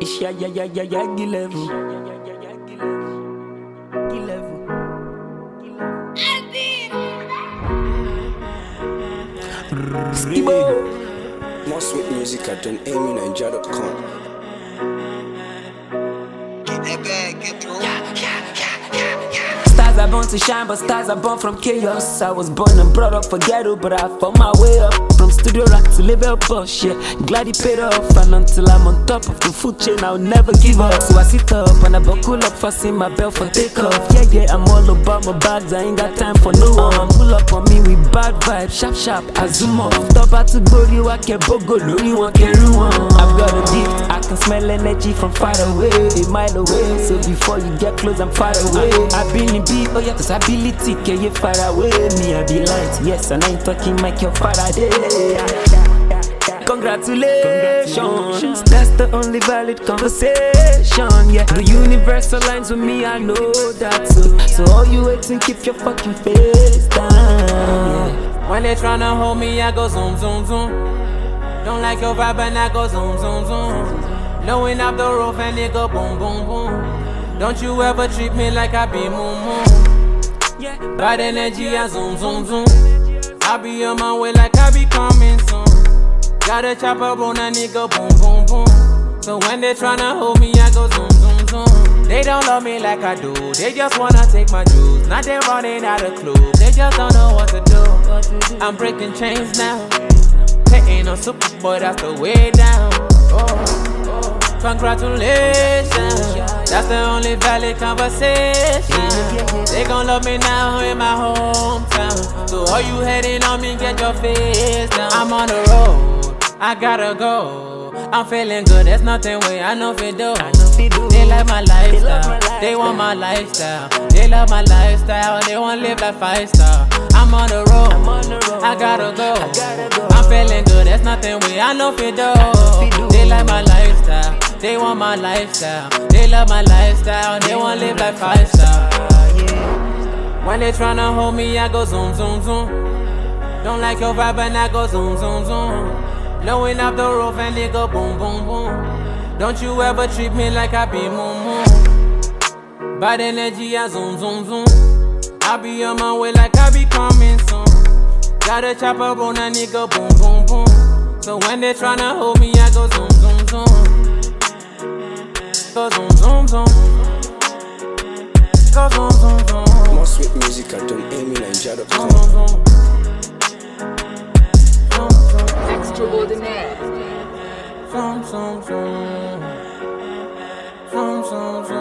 Ish, yeah, give level. Give level. Skibo. More sweet music at AmyNigeria.com. Get that bag, get through. Stars are born to shine, but stars are born from chaos. I was born and brought up for ghetto, but I fought my way up. From studio rack to label boss, yeah. Glad it paid off, and until I'm on top of the food chain, I'll never give up. So I sit up and I buckle up, fasten my belt for takeoff. Yeah, I'm all about my bags, I ain't got time for no one. Pull up on me with bad vibes, sharp, I zoom off. Top out to go, you I can bogo, no you want carry one. I've got a gift, I can smell energy from far away, a mile away. So before you get close, I'm far away. I've been in beat, oh yeah, cause ability, can you far away? Me, I be light, yes, and I ain't talking like your Faraday. Congratulations, that's the only valid conversation, yeah. The universe aligns with me, I know that, so all you waiting, keep your fucking face down, yeah. When they tryna hold me, I go zoom, zoom, zoom. Don't like your vibe and I go zoom, zoom, zoom. Blowing up the roof and it go boom, boom, boom. Don't you ever treat me like I be moon, moon. Bad energy, I zoom, zoom, zoom. I be on my way like I be coming soon. Got a chopper on a nigga, boom, boom, boom. So when they tryna hold me, I go zoom, zoom, zoom. They don't love me like I do, they just wanna take my juice. Now they running out of clues, they just don't know what to do. I'm breaking chains now. They ain't no super boy, that's the way down. Congratulations, that's the only valid conversation. They gon' love me now in my hometown. So all you hating on me, get your face down. I'm on the road, I gotta go. I'm feeling good, there's nothing way I know if it do. They like my lifestyle, they want my lifestyle. They love my lifestyle, they want live like 5-star. I'm on the road, I gotta go. I'm feeling good, there's nothing way I know if it do. They like my lifestyle, they want my lifestyle. They love my lifestyle, they want live like 5-star. When they tryna hold me, I go zoom, zoom, zoom. Don't like your vibe and I go zoom, zoom, zoom. Blowing up the roof and it go boom, boom, boom. Don't you ever treat me like I be moon, moon. Bad energy, I zoom, zoom, zoom. I be on my way like I be coming soon. Got a chopper on a nigga, boom, boom, boom. So when they tryna hold me, I go zoom, zoom, zoom. Go zoom, zoom, zoom. Go zoom, zoom, zoom. More sweet music at AmyNigeria.com. Extraordinaire. Zoom, zoom, zoom. Zoom, zoom, zoom.